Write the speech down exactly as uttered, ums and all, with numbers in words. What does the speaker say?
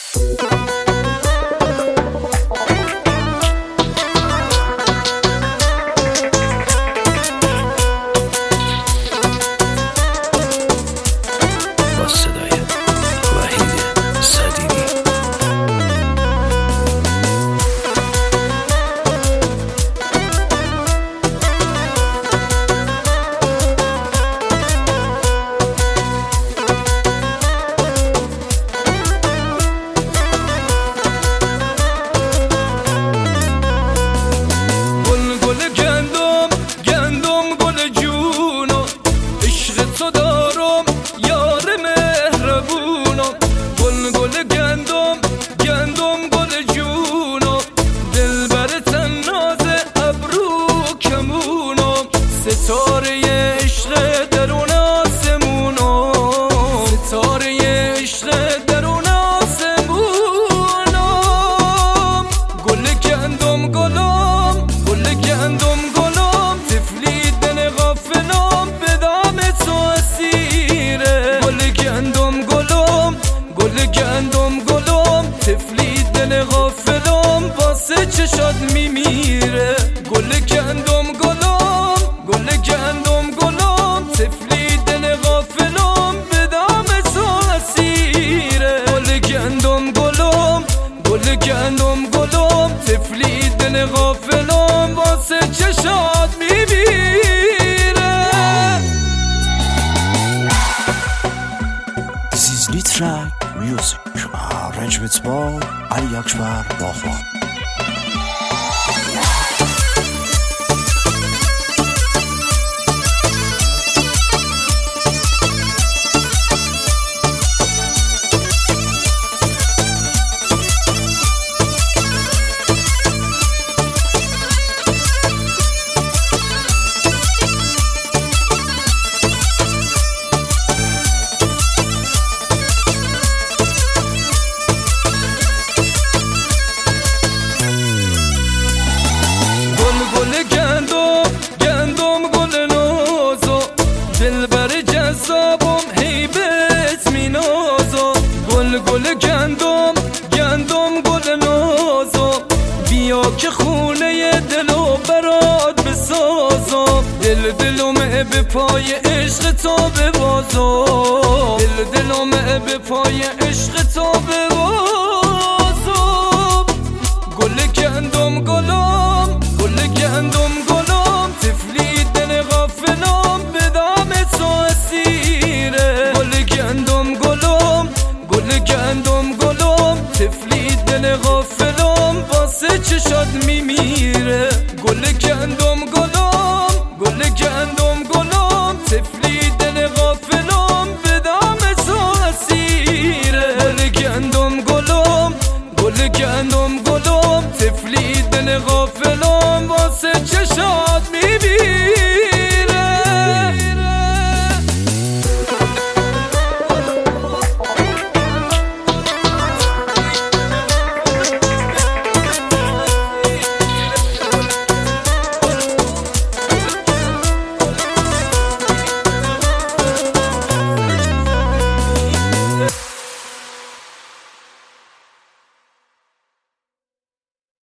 ستاره عشق درون آسمونو، ستاره عشق درون آسمونو. گل گندم گلم، گل گندم گلم، طفلی دل غافلم به دام تو اسیره. گل گندم گلم، گل گندم گلم، طفلی دل غافلم واسه چشات میمیره. گل گندم گلم، گل گندم گلم، طفلی دل غافلم به دام تو اسیره. گل گندم گلم، گل گندم گلم، طفلی دل غافلم واسه چشات میمیره. This is Litrack Music. Arrangement by Ali Akbar Bahman. دلبر جذابم هیبت مینازم. گل گل گندم گندم گل نازم، بیا که خونه دلو برات بسازم. دل دلمه به پای عشق تو ببازم، دل دلمه به پای عشق تو ببازم. گل گندم گلم، گل گندم گلم، طفلی دل غافلم به دام تو اسیره. گل گندم گلم، گل گندم گلم، طفلی دل غافلم واسه چشات میمیره.